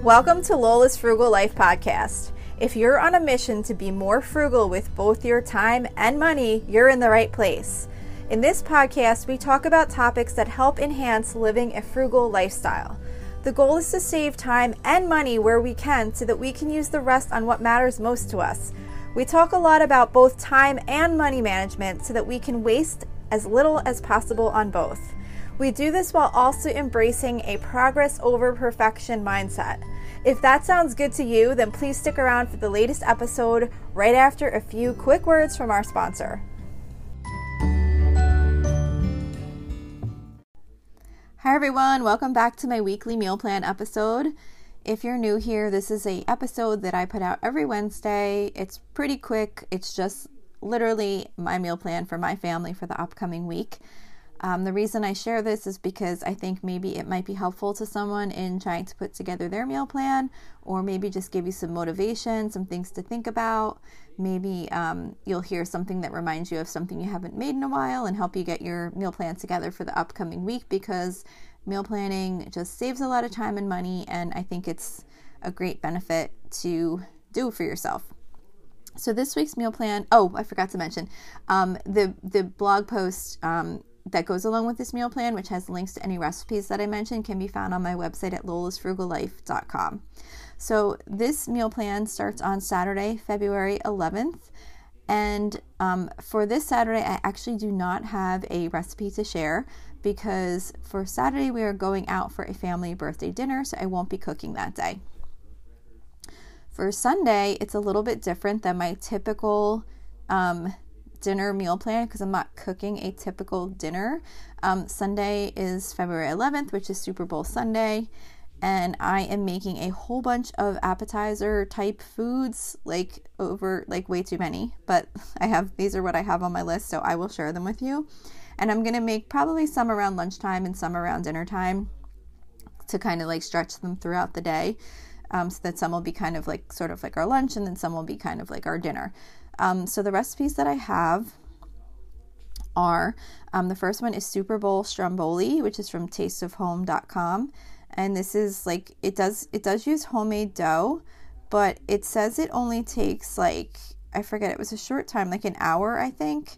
Welcome to Lola's Frugal Life Podcast. If you're on a mission to be more frugal with both your time and money, you're in the right place. In this podcast, we talk about topics that help enhance living a frugal lifestyle. The goal is to save time and money where we can so that we can use the rest on what matters most to us. We talk a lot about both time and money management so that we can waste as little as possible on both. We do this while also embracing a progress over perfection mindset. If that sounds good to you, then please stick around for the latest episode right after a few quick words from our sponsor. Hi everyone, welcome back to my weekly meal plan episode. If you're new here, this is an episode that I put out every Wednesday. It's pretty quick. It's just literally my meal plan for my family for the upcoming week. The reason I share this is because I think maybe it might be helpful to someone in trying to put together their meal plan, or maybe just give you some motivation, some things to think about. Maybe you'll hear something that reminds you of something you haven't made in a while and help you get your meal plan together for the upcoming week, because meal planning just saves a lot of time and money, and I think it's a great benefit to do for yourself. So this week's meal plan, I forgot to mention, the blog post that goes along with this meal plan, which has links to any recipes that I mentioned, can be found on my website at lolasfrugallife.com. So this meal plan starts on Saturday, February 11th. And for this Saturday, I actually do not have a recipe to share because for Saturday, we are going out for a family birthday dinner, so I won't be cooking that day. For Sunday, it's a little bit different than my typical dinner meal plan because I'm not cooking a typical dinner. Sunday is February 11th, which is Super Bowl Sunday, and I am making a whole bunch of appetizer type foods, like way too many, but these are what I have on my list, so I will share them with you. And I'm going to make probably some around lunchtime and some around dinner time to kind of like stretch them throughout the day, so that some will be kind of like sort of like our lunch and then some will be kind of like our dinner. So the recipes that I have are, the first one is Super Bowl Stromboli, which is from tasteofhome.com. And this is like, it does use homemade dough, but it says it only takes like, I forget, it was a short time, like an hour, I think,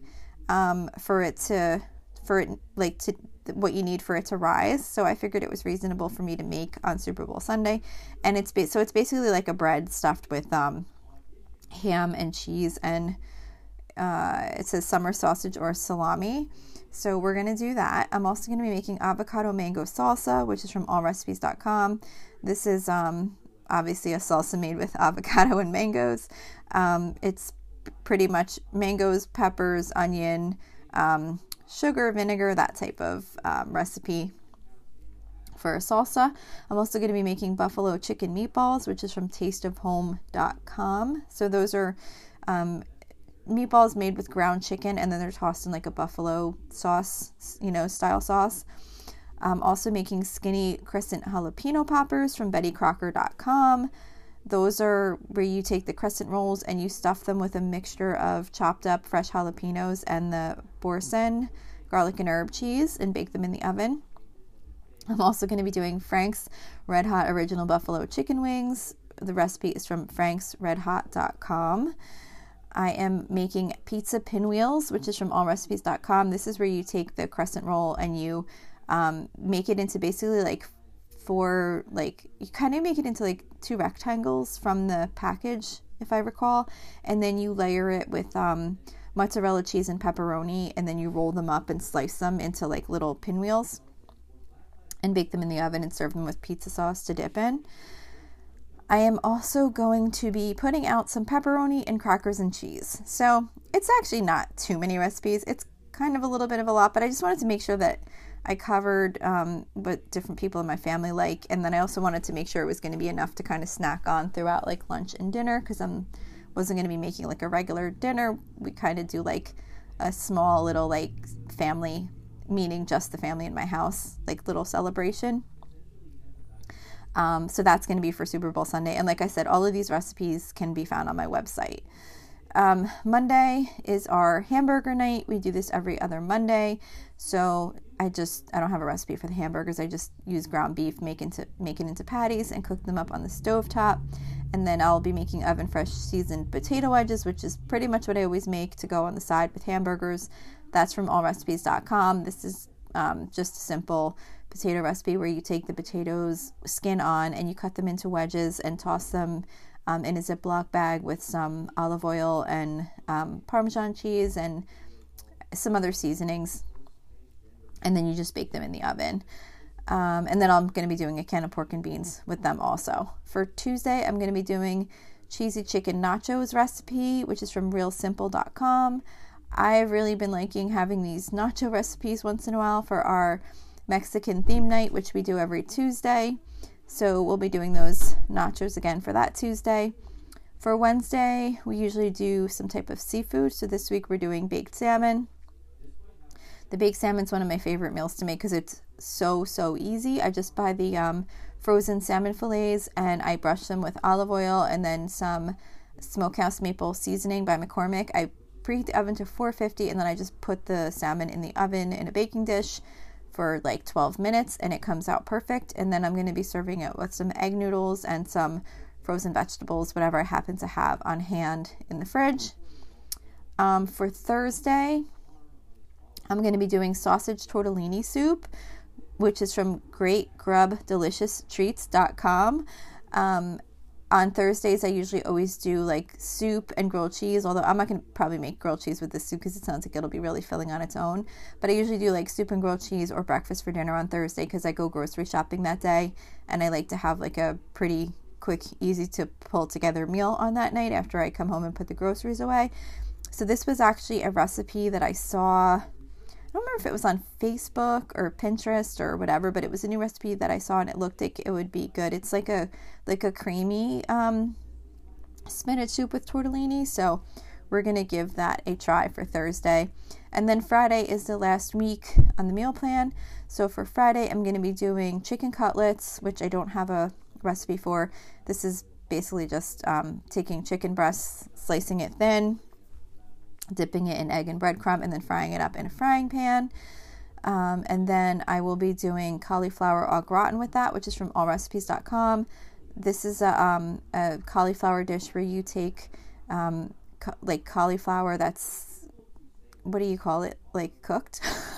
what you need for it to rise. So I figured it was reasonable for me to make on Super Bowl Sunday. And it's basically like a bread stuffed with, ham and cheese, and it says summer sausage or salami. So we're going to do that. I'm also going to be making avocado mango salsa, which is from allrecipes.com. This is obviously a salsa made with avocado and mangoes. It's pretty much mangoes, peppers, onion, sugar, vinegar, that type of recipe for a salsa. I'm also going to be making buffalo chicken meatballs, which is from tasteofhome.com. So those are meatballs made with ground chicken, and then they're tossed in like a buffalo sauce, style sauce. Also making skinny crescent jalapeno poppers from bettycrocker.com. Those are where you take the crescent rolls and you stuff them with a mixture of chopped up fresh jalapenos and the boursin garlic and herb cheese and bake them in the oven. I'm also going to be doing Frank's Red Hot Original Buffalo Chicken Wings. The recipe is from franksredhot.com. I am making pizza pinwheels, which is from allrecipes.com. This is where you take the crescent roll and you make it into basically you kind of make it into like two rectangles from the package, if I recall, and then you layer it with mozzarella cheese and pepperoni, and then you roll them up and slice them into like little pinwheels and bake them in the oven and serve them with pizza sauce to dip in. I am also going to be putting out some pepperoni and crackers and cheese. So it's actually not too many recipes. It's kind of a little bit of a lot, but I just wanted to make sure that I covered what different people in my family like. And then I also wanted to make sure it was going to be enough to kind of snack on throughout like lunch and dinner, because I wasn't going to be making like a regular dinner. We kind of do like a small little like family, meaning just the family in my house, like little celebration. So that's going to be for Super Bowl Sunday. And like I said, all of these recipes can be found on my website. Monday is our hamburger night. We do this every other Monday. So I don't have a recipe for the hamburgers. I just use ground beef, make it into patties and cook them up on the stovetop. And then I'll be making oven fresh seasoned potato wedges, which is pretty much what I always make to go on the side with hamburgers. That's from allrecipes.com. This is just a simple potato recipe where you take the potatoes skin on and you cut them into wedges and toss them in a Ziploc bag with some olive oil and Parmesan cheese and some other seasonings. And then you just bake them in the oven. And then I'm going to be doing a can of pork and beans with them also. For Tuesday, I'm going to be doing cheesy chicken nachos recipe, which is from realsimple.com. I've really been liking having these nacho recipes once in a while for our Mexican theme night, which we do every Tuesday. So we'll be doing those nachos again for that Tuesday. For Wednesday, we usually do some type of seafood. So this week we're doing baked salmon. The baked salmon is one of my favorite meals to make because it's so easy. I just buy the frozen salmon fillets and I brush them with olive oil and then some Smokehouse Maple seasoning by McCormick. I preheat the oven to 450 and then I just put the salmon in the oven in a baking dish for like 12 minutes and it comes out perfect. And then I'm going to be serving it with some egg noodles and some frozen vegetables, whatever I happen to have on hand in the fridge. For Thursday, I'm going to be doing sausage tortellini soup, which is from greatgrubdelicious.treats.com. On Thursdays, I usually always do like soup and grilled cheese, although I'm not going to probably make grilled cheese with this soup because it sounds like it'll be really filling on its own. But I usually do like soup and grilled cheese or breakfast for dinner on Thursday because I go grocery shopping that day. And I like to have like a pretty quick, easy to pull together meal on that night after I come home and put the groceries away. So this was actually a recipe that I saw. I don't remember if it was on Facebook or Pinterest or whatever, but it was a new recipe that I saw and it looked like it would be good. It's like a creamy spinach soup with tortellini. So we're going to give that a try for Thursday. And then Friday is the last week on the meal plan. So for Friday, I'm going to be doing chicken cutlets, which I don't have a recipe for. This is basically just taking chicken breasts, slicing it thin, dipping it in egg and breadcrumb, and then frying it up in a frying pan. And then I will be doing cauliflower au gratin with that, which is from allrecipes.com. This is a cauliflower dish where you take like cauliflower that's, what do you call it? Like cooked?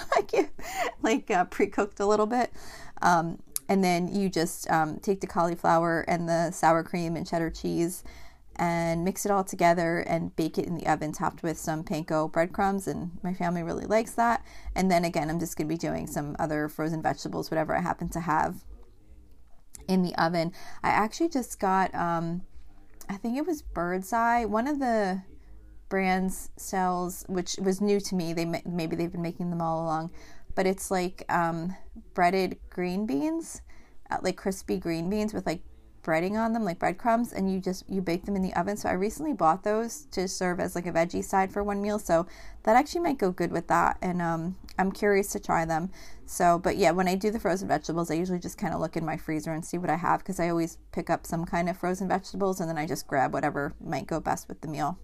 Pre-cooked a little bit. And then you just take the cauliflower and the sour cream and cheddar cheese and mix it all together and bake it in the oven topped with some panko breadcrumbs, and my family really likes that. And then again, I'm just going to be doing some other frozen vegetables, whatever I happen to have in the oven. I actually just got, I think it was Bird's Eye. One of the brands sells, which was new to me, maybe they've been making them all along, but it's like breaded green beans, like crispy green beans with like breading on them, like breadcrumbs, and you bake them in the oven. So I recently bought those to serve as like a veggie side for one meal, so that actually might go good with that, and I'm curious to try them. So, but yeah, when I do the frozen vegetables, I usually just kind of look in my freezer and see what I have, because I always pick up some kind of frozen vegetables and then I just grab whatever might go best with the meal.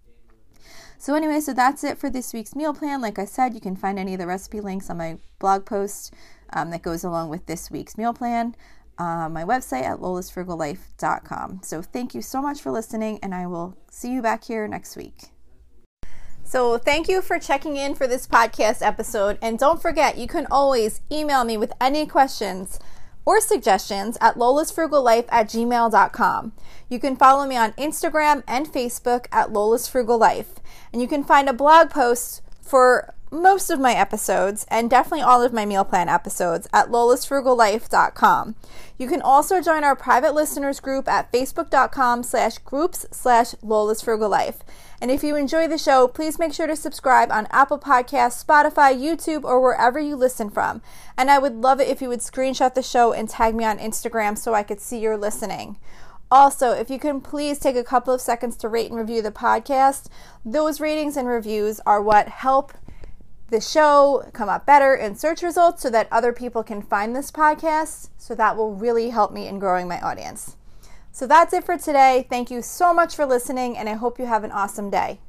So anyway, so that's it for this week's meal plan. Like I said, you can find any of the recipe links on my blog post that goes along with this week's meal plan. My website at lolasfrugallife.com. So thank you so much for listening, and I will see you back here next week. So thank you for checking in for this podcast episode. And don't forget, you can always email me with any questions or suggestions at lolasfrugallife@gmail.com. You can follow me on Instagram and Facebook at lolasfrugallife. And you can find a blog post for most of my episodes and definitely all of my meal plan episodes at lolasfrugallife.com. You can also join our private listeners group at facebook.com/groups/lolasfrugallife. And if you enjoy the show, please make sure to subscribe on Apple Podcasts, Spotify, YouTube, or wherever you listen from. And I would love it if you would screenshot the show and tag me on Instagram so I could see you're listening. Also, if you can please take a couple of seconds to rate and review the podcast. Those ratings and reviews are what help the show come up better in search results so that other people can find this podcast. So that will really help me in growing my audience. So that's it for today. Thank you so much for listening, and I hope you have an awesome day.